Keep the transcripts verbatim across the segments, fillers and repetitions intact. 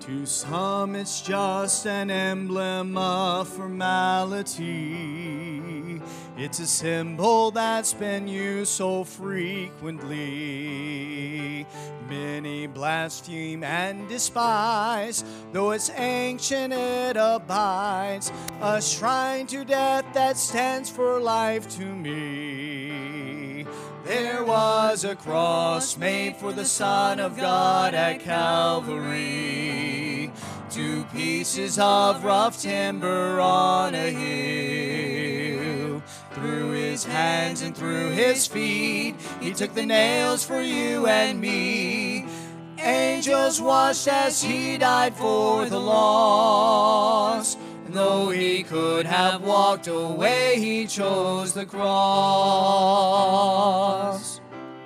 To some it's just an emblem of formality. It's a symbol that's been used so frequently. Many blaspheme and despise, though it's ancient it abides. A shrine to death that stands for life to me. There was a cross made for the Son of God at Calvary. Two pieces of rough timber on a hill. Through his hands and through his feet, he took the nails for you and me. Angels watched as he died for the lost. And though he could have walked away, he chose the cross.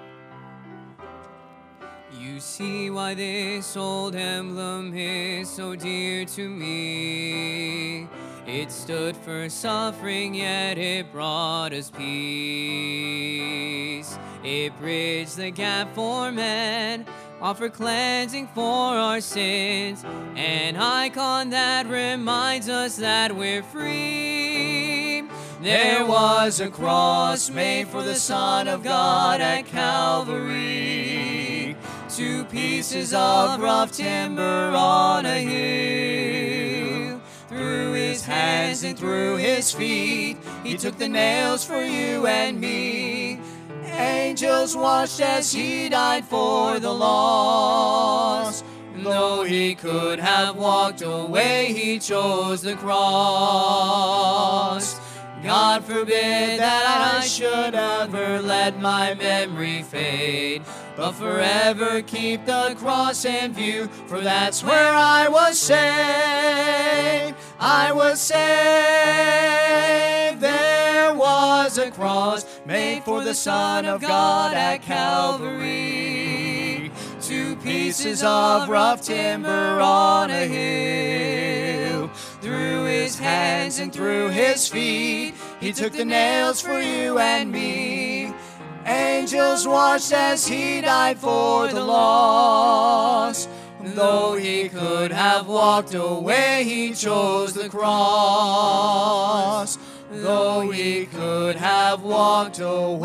You see why this old emblem is so dear to me. It stood for suffering, yet it brought us peace. It bridged the gap for men, offered cleansing for our sins, an icon that reminds us that we're free. There was a cross made for the Son of God at Calvary. Two pieces of rough timber on a hill. Through his hands and through his feet, he took the nails for you and me. Angels watched as he died for the lost. And though he could have walked away, he chose the cross. God forbid that I should ever let my memory fade, but forever keep the cross in view, for that's where I was saved. I was saved. There was a cross made for the Son of God at Calvary. Two pieces of rough timber on a hill. Through his hands and through his feet, he took the nails for you and me. Angels watched as he died for the lost. Though he could have walked away, he chose the cross. Though he could have walked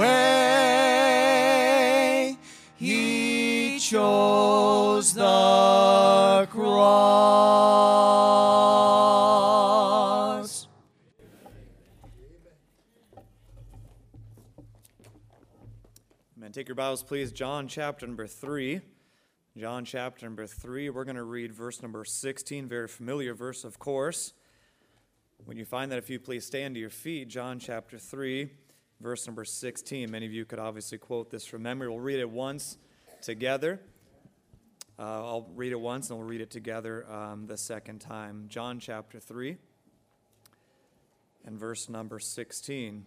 away, he chose the cross. Amen. Take your Bibles, please. John chapter number three. John chapter number three. We're going to read verse number sixteen. Very familiar verse, of course. When you find that, if you please stand to your feet, John chapter three, verse number sixteen. Many of you could obviously quote this from memory. We'll read it once together. Uh, I'll read it once and we'll read it together um, the second time. John chapter three and verse number sixteen.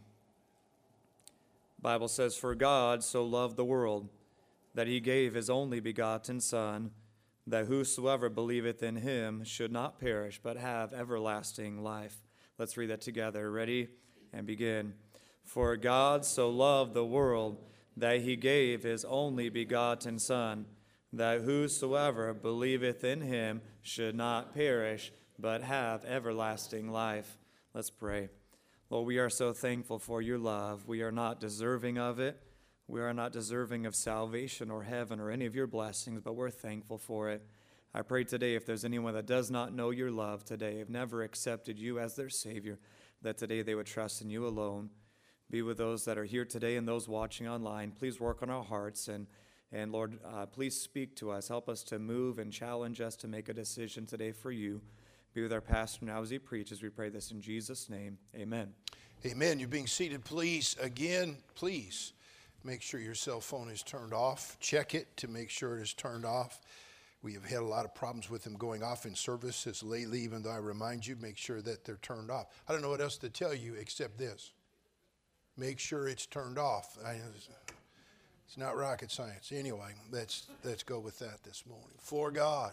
The Bible says, "For God so loved the world, that he gave his only begotten Son, that whosoever believeth in him should not perish, but have everlasting life." Let's read that together. Ready? And begin. "For God so loved the world, that he gave his only begotten Son, that whosoever believeth in him should not perish, but have everlasting life." Let's pray. Lord, we are so thankful for your love. We are not deserving of it. We are not deserving of salvation or heaven or any of your blessings, but we're thankful for it. I pray today, if there's anyone that does not know your love today, have never accepted you as their Savior, that today they would trust in you alone. Be with those that are here today and those watching online. Please work on our hearts, and, and Lord, uh, please speak to us. Help us to move and challenge us to make a decision today for you. Be with our pastor now as he preaches. We pray this in Jesus' name. Amen. Amen. You're being seated, please. Again, please make sure your cell phone is turned off. Check it to make sure it is turned off. We have had a lot of problems with them going off in services lately, even though I remind you, make sure that they're turned off. I don't know what else to tell you except this. Make sure it's turned off. I, it's not rocket science. Anyway, let's, let's go with that this morning. For God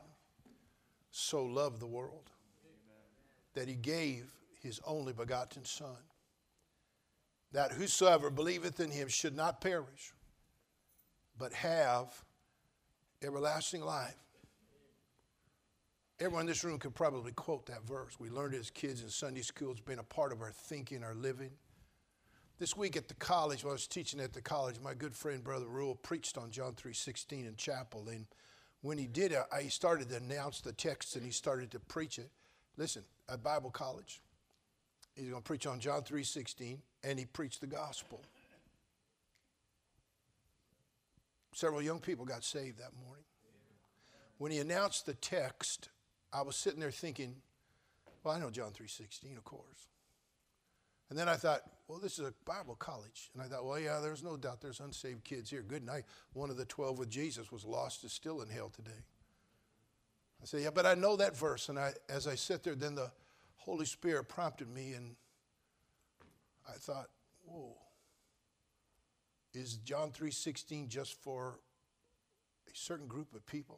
so loved the world, that he gave his only begotten Son, that whosoever believeth in him should not perish, but have everlasting life. Everyone in this room could probably quote that verse. We learned it as kids in Sunday school. It's been a part of our thinking, our living. This week at the college, when I was teaching at the college, my good friend, Brother Rule, preached on John three sixteen in chapel. And when he did it, he started to announce the text and he started to preach it. Listen, at Bible college, he's going to preach on John three sixteen, and he preached the gospel. Several young people got saved that morning. When he announced the text, I was sitting there thinking, well, I know John three sixteen, of course. And then I thought, well, this is a Bible college. And I thought, well, yeah, there's no doubt there's unsaved kids here. Good night. One of the twelve with Jesus was lost, is still in hell today. I said, yeah, but I know that verse. And I, as I sat there, then the Holy Spirit prompted me, and I thought, whoa, is John three sixteen just for a certain group of people?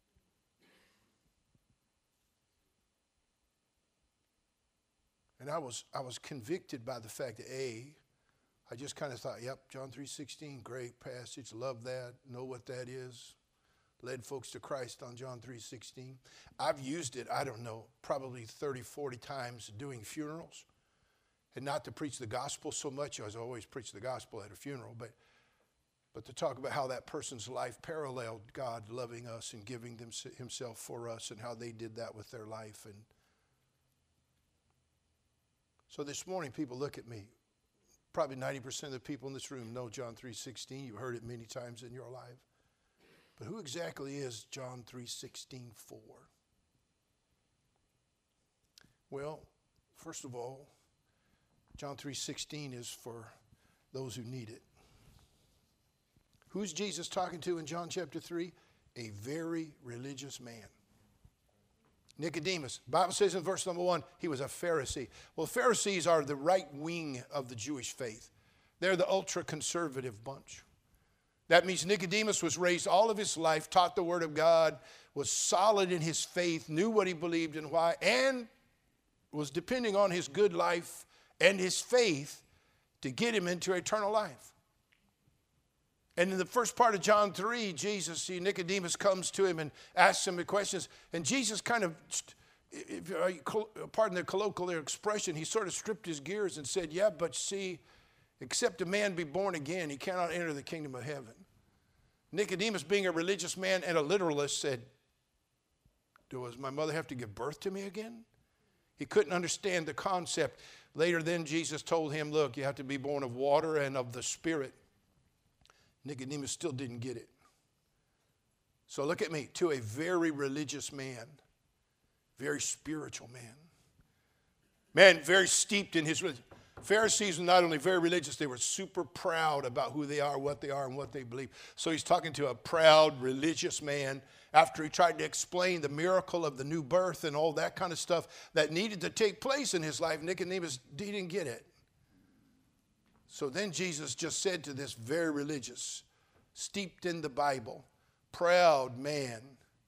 And I was I was convicted by the fact that, A, I just kind of thought, yep, John three sixteen, great passage, love that, know what that is. Led folks to Christ on John three sixteen. I've used it, I don't know, probably thirty, forty times doing funerals. And not to preach the gospel so much, as I always preach the gospel at a funeral, but, but to talk about how that person's life paralleled God loving us and giving them, himself for us, and how they did that with their life. And so this morning, people look at me. Probably ninety percent of the people in this room know John three sixteen. You've heard it many times in your life. But who exactly is John three sixteen for? Well, first of all, John three sixteen is for those who need it. Who's Jesus talking to in John chapter three? A very religious man. Nicodemus. The Bible says in verse number one, he was a Pharisee. Well, Pharisees are the right wing of the Jewish faith. They're the ultra-conservative bunch. That means Nicodemus was raised all of his life, taught the Word of God, was solid in his faith, knew what he believed and why, and was depending on his good life and his faith to get him into eternal life. And in the first part of John three, Jesus, see, Nicodemus comes to him and asks him the questions. And Jesus kind of, if, pardon the colloquial expression, he sort of stripped his gears and said, yeah, but see, except a man be born again, he cannot enter the kingdom of heaven. Nicodemus, being a religious man and a literalist, said, does my mother have to give birth to me again? He couldn't understand the concept. Later then, Jesus told him, look, you have to be born of water and of the Spirit. Nicodemus still didn't get it. So look at me, to a very religious man, very spiritual man. Man, very steeped in his religion. Pharisees were not only very religious, they were super proud about who they are, what they are, and what they believe. So he's talking to a proud, religious man after he tried to explain the miracle of the new birth and all that kind of stuff that needed to take place in his life. Nicodemus didn't get it. So then Jesus just said to this very religious, steeped in the Bible, proud man,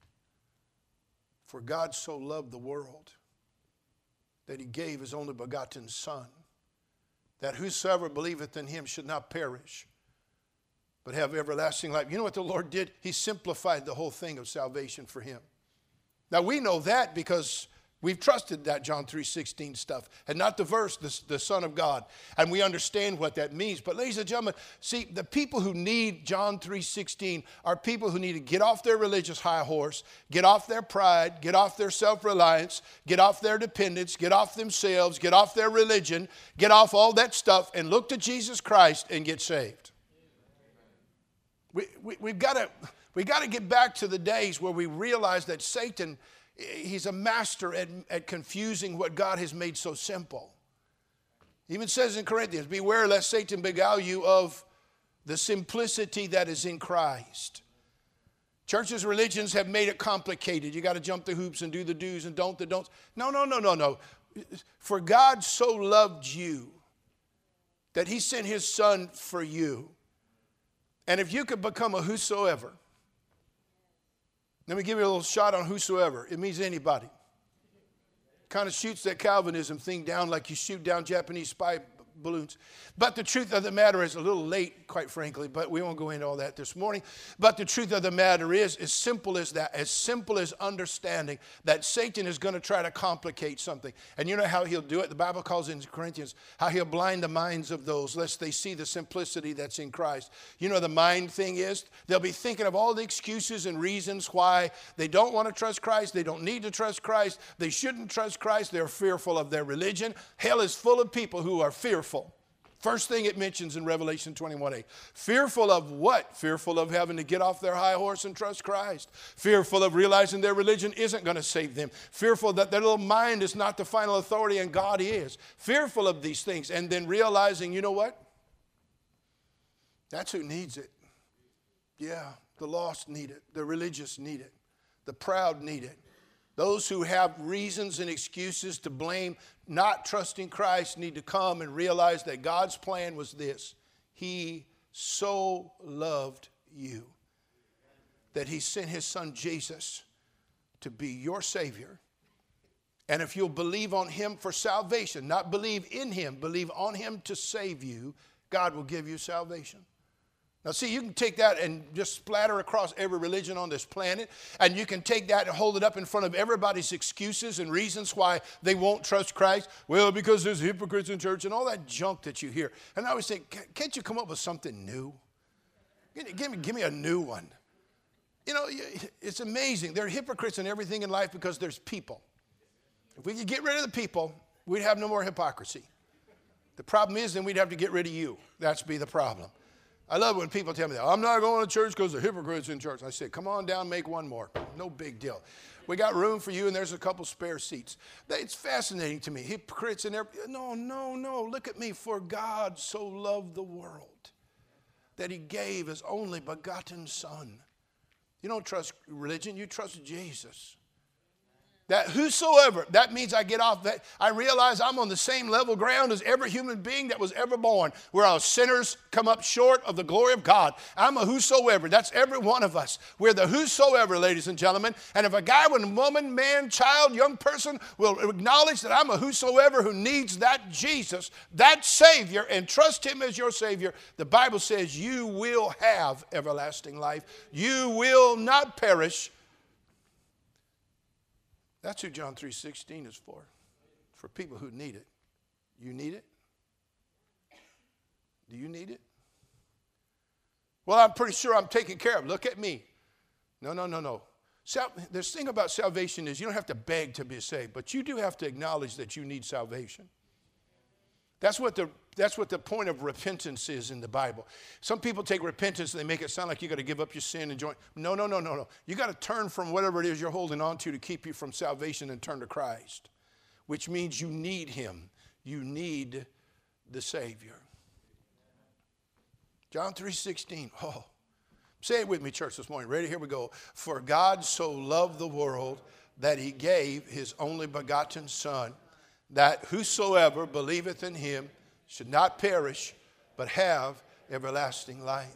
for God so loved the world that he gave his only begotten Son, that whosoever believeth in him should not perish, but have everlasting life. You know what the Lord did? He simplified the whole thing of salvation for him. Now we know that because we've trusted that John three sixteen stuff, and not the verse, the, the Son of God. And we understand what that means. But ladies and gentlemen, see, the people who need John three sixteen are people who need to get off their religious high horse, get off their pride, get off their self-reliance, get off their dependence, get off themselves, get off their religion, get off all that stuff, and look to Jesus Christ and get saved. We, we, we've got to we got to get back to the days where we realize that Satan, he's a master at, at confusing what God has made so simple. He even says in Corinthians, beware lest Satan beguile you of the simplicity that is in Christ. Churches, religions have made it complicated. You got to jump the hoops and do the do's and don't the don'ts. No, no, no, no, no. For God so loved you that he sent his Son for you. And if you could become a whosoever, let me give you a little shot on whosoever. It means anybody. Kind of shoots that Calvinism thing down like you shoot down Japanese spy balloons. But the truth of the matter is, a little late, quite frankly, but we won't go into all that this morning. But the truth of the matter is, as simple as that, as simple as understanding that Satan is going to try to complicate something. And you know how he'll do it? The Bible calls in Corinthians how he'll blind the minds of those lest they see the simplicity that's in Christ. You know the mind thing is? They'll be thinking of all the excuses and reasons why they don't want to trust Christ. They don't need to trust Christ. They shouldn't trust Christ. They're fearful of their religion. Hell is full of people who are fearful. First thing it mentions in Revelation twenty-one eight. Fearful of what? Fearful of having to get off their high horse and trust Christ. Fearful of realizing their religion isn't going to save them. Fearful that their little mind is not the final authority and God is. Fearful of these things. And then realizing, you know what? That's who needs it. Yeah, the lost need it. The religious need it. The proud need it. Those who have reasons and excuses to blame not trusting Christ need to come and realize that God's plan was this. He so loved you that he sent his son Jesus to be your Savior. And if you'll believe on him for salvation, not believe in him, believe on him to save you, God will give you salvation. Now see, you can take that and just splatter across every religion on this planet, and you can take that and hold it up in front of everybody's excuses and reasons why they won't trust Christ. Well, because there's hypocrites in church and all that junk that you hear. And I always think, can't you come up with something new? Give me, give me a new one. You know, it's amazing. There are hypocrites in everything in life because there's people. If we could get rid of the people, we'd have no more hypocrisy. The problem is then we'd have to get rid of you. That's be the problem. I love when people tell me that. I'm not going to church because the hypocrites in church. I say, come on down, make one more. No big deal. We got room for you, and there's a couple spare seats. It's fascinating to me. Hypocrites in every. No, no, no. Look at me. For God so loved the world that he gave his only begotten son. You don't trust religion. You trust Jesus. That whosoever, that means I get off that. I realize I'm on the same level ground as every human being that was ever born. We're all sinners, come up short of the glory of God. I'm a whosoever. That's every one of us. We're the whosoever, ladies and gentlemen. And if a guy, woman, man, child, young person will acknowledge that I'm a whosoever who needs that Jesus, that Savior, and trust him as your Savior, the Bible says you will have everlasting life. You will not perish. That's who John three sixteen is for. For people who need it. You need it? Do you need it? Well, I'm pretty sure I'm taken care of. Look at me. No, no, no, no. Sal- the thing about salvation is you don't have to beg to be saved, but you do have to acknowledge that you need salvation. That's what the that's what the point of repentance is in the Bible. Some people take repentance and they make it sound like you got to give up your sin and join. No, no, no, no, no. You got to turn from whatever it is you're holding on to to keep you from salvation and turn to Christ, which means you need him. You need the Savior. John three sixteen. Oh, say it with me, church, this morning. Ready? Here we go. For God so loved the world that he gave his only begotten Son, that whosoever believeth in him should not perish, but have everlasting life.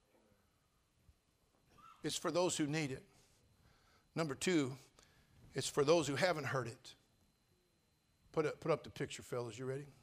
It's for those who need it. Number two, it's for those who haven't heard it. Put up, put up the picture, fellas. You ready?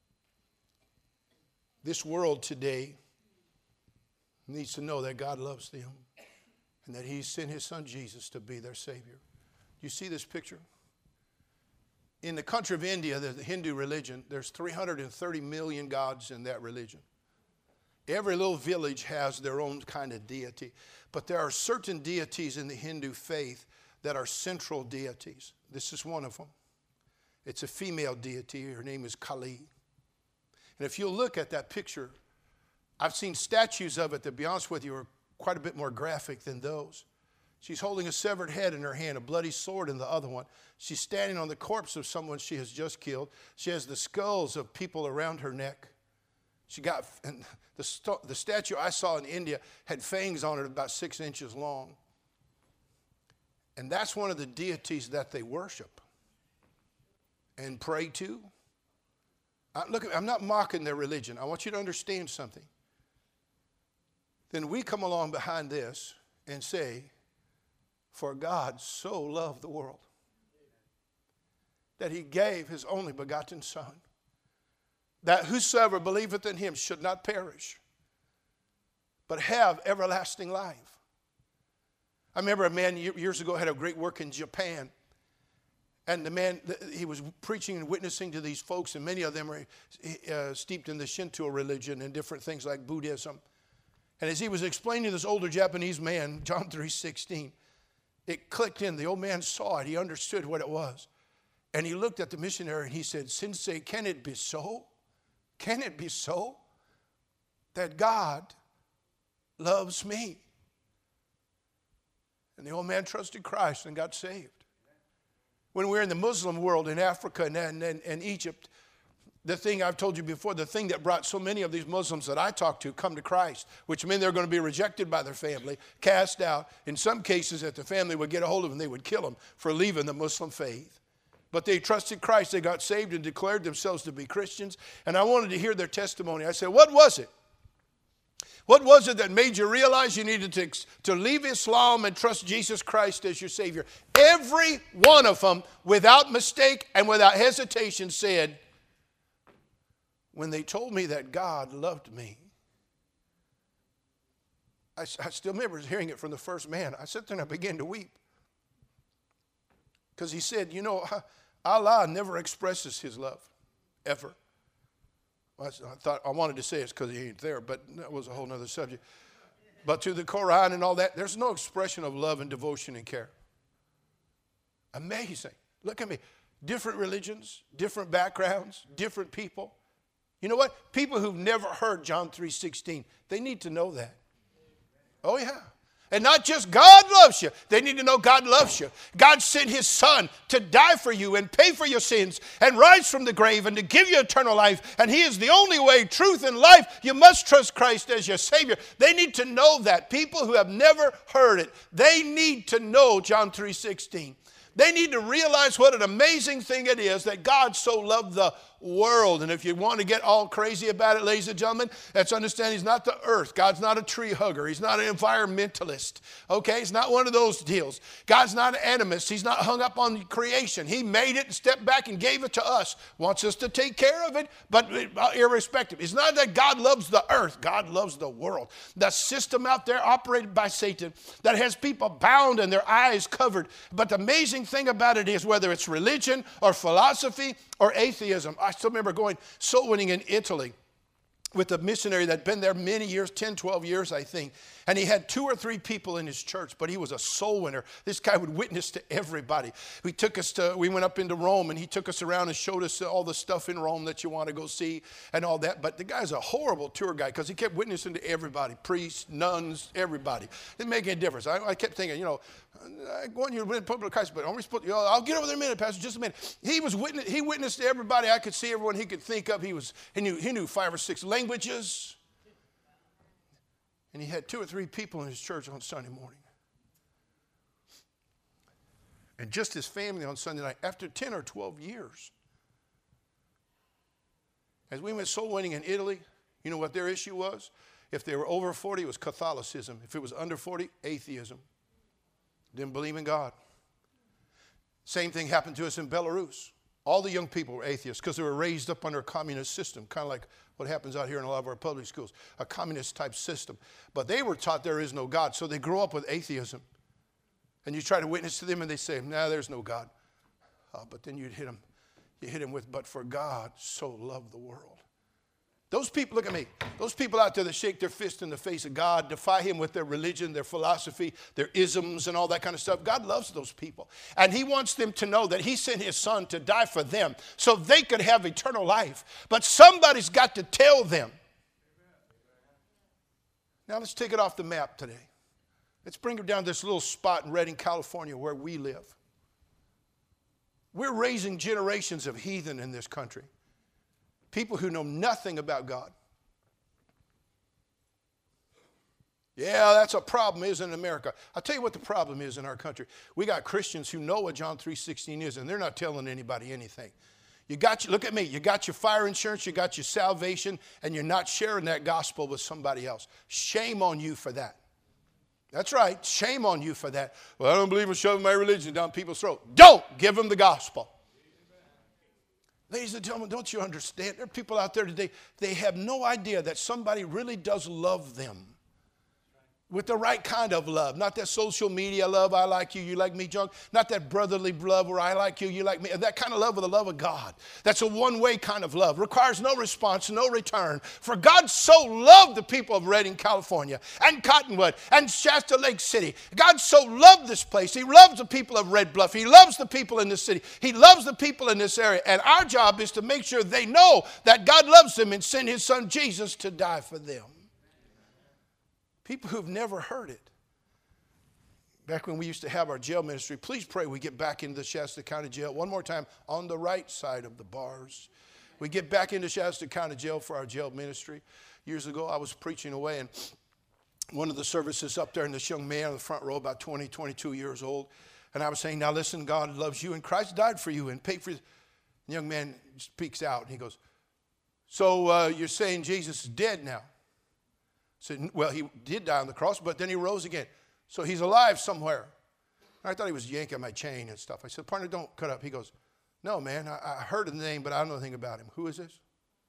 This world today needs to know that God loves them and that he sent his son Jesus to be their Savior. You see this picture? In the country of India, the Hindu religion, there's three hundred thirty million gods in that religion. Every little village has their own kind of deity. But there are certain deities in the Hindu faith that are central deities. This is one of them. It's a female deity. Her name is Kali. And if you'll look at that picture, I've seen statues of it that, to be honest with you, are quite a bit more graphic than those. She's holding a severed head in her hand, a bloody sword in the other one. She's standing on the corpse of someone she has just killed. She has the skulls of people around her neck. She got, and the, st- the statue I saw in India had fangs on it about six inches long. And that's one of the deities that they worship and pray to. I, look, I'm not mocking their religion. I want you to understand something. Then we come along behind this and say, for God so loved the world that he gave his only begotten Son, that whosoever believeth in him should not perish, but have everlasting life. I remember a man years ago had a great work in Japan. And the man, he was preaching and witnessing to these folks, and many of them are uh, steeped in the Shinto religion and different things like Buddhism. And as he was explaining to this older Japanese man, John three sixteen, it clicked in. The old man saw it. He understood what it was. And he looked at the missionary and he said, Sensei, can it be so? Can it be so that God loves me? And the old man trusted Christ and got saved. When we were in the Muslim world in Africa and, and, and Egypt, the thing I've told you before, the thing that brought so many of these Muslims that I talked to come to Christ, which meant they're going to be rejected by their family, cast out. In some cases, that the family would get a hold of them, they would kill them for leaving the Muslim faith. But they trusted Christ, they got saved and declared themselves to be Christians. And I wanted to hear their testimony. I said, what was it? What was it that made you realize you needed to, to leave Islam and trust Jesus Christ as your Savior? Every one of them, without mistake and without hesitation, said, when they told me that God loved me, I, I still remember hearing it from the first man. I sat there and I began to weep. Because he said, you know, Allah never expresses his love, ever. I thought I wanted to say it's because he ain't there, but that was a whole other subject. But to the Quran and all that, there's no expression of love and devotion and care. Amazing. Look at me. Different religions, different backgrounds, different people. You know what? People who've never heard John three sixteen, they need to know that. Oh, yeah. And not just God loves you. They need to know God loves you. God sent his son to die for you and pay for your sins and rise from the grave and to give you eternal life. And he is the only way, truth, and life. You must trust Christ as your Savior. They need to know that. People who have never heard it, they need to know John three sixteen. They need to realize what an amazing thing it is that God so loved the world. And if you want to get all crazy about it, ladies and gentlemen, let's understand he's not the earth. God's not a tree hugger. He's not an environmentalist. Okay? He's not one of those deals. God's not an animist. He's not hung up on creation. He made it and stepped back and gave it to us. Wants us to take care of it, but irrespective. It's not that God loves the earth. God loves the world. The system out there operated by Satan that has people bound and their eyes covered. But the amazing thing about it is whether it's religion or philosophy or atheism. I still remember going soul winning in Italy with a missionary that had been there many years, ten, twelve years, I think. And he had two or three people in his church, but he was a soul winner. This guy would witness to everybody. We took us to, we went up into Rome, and he took us around and showed us all the stuff in Rome that you want to go see and all that. But the guy's a horrible tour guide because he kept witnessing to everybody, priests, nuns, everybody. It didn't make any difference. I, I kept thinking, you know, I want you to win public Christ, but I'm supposed to, you know, I'll get over there in a minute, Pastor, just a minute. He was witness, he witnessed to everybody. I could see everyone he could think of. He was, he knew, he knew five or six languages. And he had two or three people in his church on Sunday morning. And just his family on Sunday night, after ten or twelve years. As we went soul winning in Italy, you know what their issue was? If they were over forty, it was Catholicism. If it was under forty, atheism. Didn't believe in God. Same thing happened to us in Belarus. All the young people were atheists because they were raised up under a communist system, kind of like what happens out here in a lot of our public schools, a communist type system. But they were taught there is no God, so they grow up with atheism. And you try to witness to them and they say, nah, there's no God. Uh, but then you'd hit them, you hit them with, but for God so loved the world. Those people, look at me, those people out there that shake their fist in the face of God, defy him with their religion, their philosophy, their isms and all that kind of stuff. God loves those people. And he wants them to know that he sent his son to die for them so they could have eternal life. But somebody's got to tell them. Now let's take it off the map today. Let's bring it down to this little spot in Redding, California where we live. We're raising generations of heathen in this country. People who know nothing about God. Yeah, that's a problem, isn't it, in America? I'll tell you what the problem is in our country. We got Christians who know what John three sixteen is, and they're not telling anybody anything. You got your, look at me, you got your fire insurance, you got your salvation, and you're not sharing that gospel with somebody else. Shame on you for that. That's right, shame on you for that. Well, I don't believe in shoving my religion down people's throat. Don't give them the gospel. Ladies and gentlemen, don't you understand? There are people out there today, they have no idea that somebody really does love them. With the right kind of love. Not that social media love, I like you, you like me, junk. Not that brotherly love where I like you, you like me. That kind of love with the love of God. That's a one-way kind of love. Requires no response, no return. For God so loved the people of Redding, California, and Cottonwood, and Shasta Lake City. God so loved this place. He loves the people of Red Bluff. He loves the people in this city. He loves the people in this area. And our job is to make sure they know that God loves them and sent his son Jesus to die for them. People who've never heard it. Back when we used to have our jail ministry, please pray we get back into the Shasta County Jail one more time on the right side of the bars. We get back into Shasta County Jail for our jail ministry. Years ago, I was preaching away, and one of the services up there, and this young man in the front row, about twenty, twenty-two years old, and I was saying, now listen, God loves you, and Christ died for you and paid for you. The young man speaks out, and he goes, so uh, you're saying Jesus is dead now? I said, well, he did die on the cross, but then he rose again. So he's alive somewhere. And I thought he was yanking my chain and stuff. I said, partner, don't cut up. He goes, no, man, I, I heard the name, but I don't know anything about him. Who is this?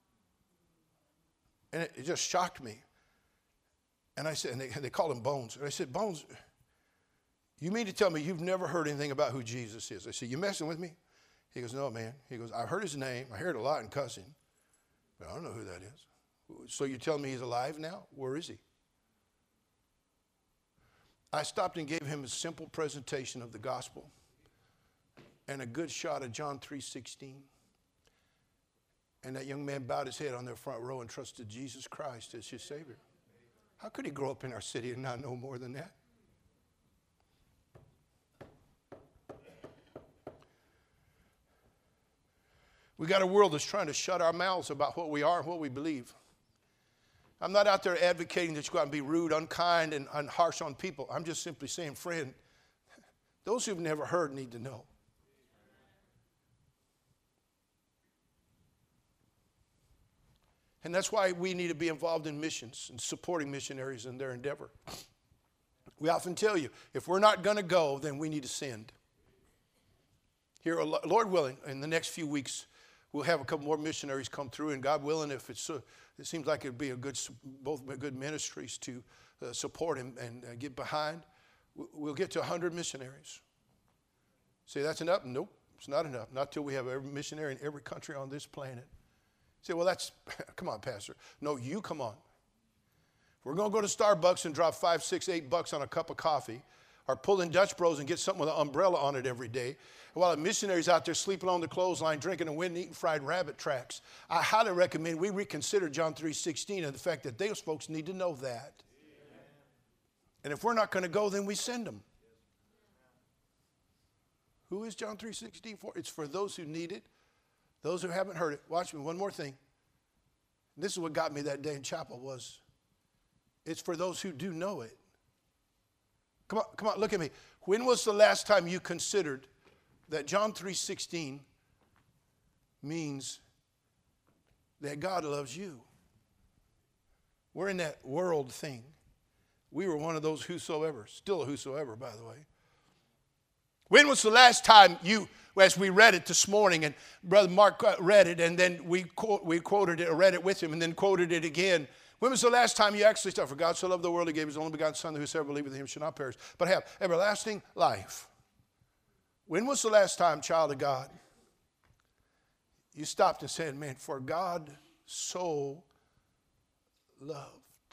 And it, it just shocked me. And I said, and they, they called him Bones. And I said, Bones, you mean to tell me you've never heard anything about who Jesus is? I said, you messing with me? He goes, no, man. He goes, I heard his name. I heard it a lot in cussing, but I don't know who that is. So you're telling me he's alive now? Where is he? I stopped and gave him a simple presentation of the gospel and a good shot of John three sixteen. And that young man bowed his head on their front row and trusted Jesus Christ as his Savior. How could he grow up in our city and not know more than that? We got a world that's trying to shut our mouths about what we are and what we believe. I'm not out there advocating that you go out and be rude, unkind, and, and harsh on people. I'm just simply saying, friend, those who've never heard need to know. And that's why we need to be involved in missions and supporting missionaries in their endeavor. We often tell you, if we're not going to go, then we need to send. Here, Lord willing, in the next few weeks, we'll have a couple more missionaries come through, and God willing, if it's uh, it seems like it'd be a good, both good ministries to uh, support and, and uh, get behind, we'll get to one hundred missionaries. Say, that's enough? Nope, it's not enough. Not till we have every missionary in every country on this planet. Say, well, that's, come on, Pastor. No, you come on. If we're going to go to Starbucks and drop five, six, eight bucks on a cup of coffee, or pull in Dutch Bros and get something with an umbrella on it every day, while a missionary's out there sleeping on the clothesline, drinking and winning, eating fried rabbit tracks, I highly recommend we reconsider John three sixteen and the fact that those folks need to know that. And if we're not going to go, then we send them. Who is John three sixteen for? It's for those who need it, those who haven't heard it. Watch me, one more thing. This is what got me that day in chapel was, it's for those who do know it. Come on, come on, look at me. When was the last time you considered that John three sixteen means that God loves you? We're in that world thing. We were one of those whosoever, still a whosoever, by the way. When was the last time you, as we read it this morning, and Brother Mark read it, and then we quote, we quoted it, or read it with him, and then quoted it again. When was the last time you actually started? For God so loved the world, he gave his only begotten Son, that whosoever believeth in him shall not perish, but have everlasting life. When was the last time, child of God, you stopped and said, man, for God so loved?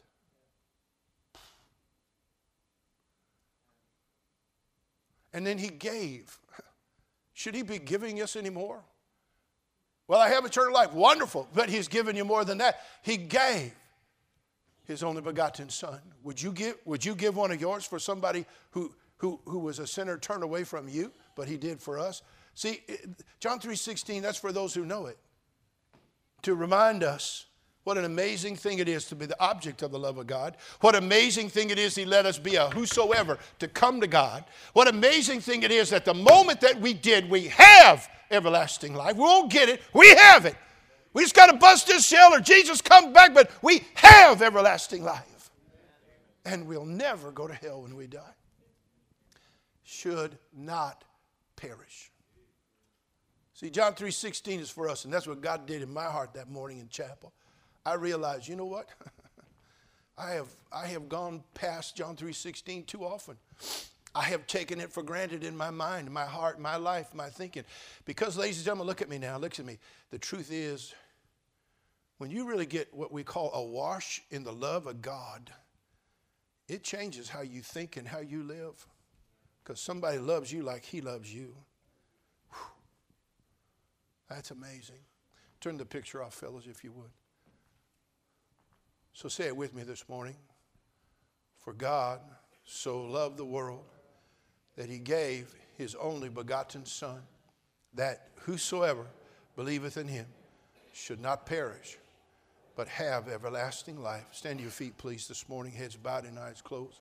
And then he gave. Should he be giving us any more? Well, I have eternal life. Wonderful. But he's given you more than that. He gave his only begotten Son. Would you give, would you give one of yours for somebody who, who, who was a sinner turned away from you, but he did for us? See, John three sixteen, that's for those who know it. To remind us what an amazing thing it is to be the object of the love of God. What amazing thing it is he let us be a whosoever to come to God. What amazing thing it is that the moment that we did, we have everlasting life. We won't get it. We have it. We just got to bust this shell or Jesus come back, but we have everlasting life. And we'll never go to hell when we die. Should not perish. See, John three sixteen is for us, and that's what God did in my heart that morning in chapel. I realized, you know what? I have, I have gone past John three sixteen too often. I have taken it for granted in my mind, my heart, my life, my thinking. Because, ladies and gentlemen, look at me now. Look at me. The truth is, when you really get what we call a wash in the love of God, it changes how you think and how you live. Because somebody loves you like he loves you. Whew. That's amazing. Turn the picture off, fellas, if you would. So say it with me this morning. For God so loved the world that he gave his only begotten Son, that whosoever believeth in him should not perish, but have everlasting life. Stand to your feet, please, this morning, heads bowed and eyes closed.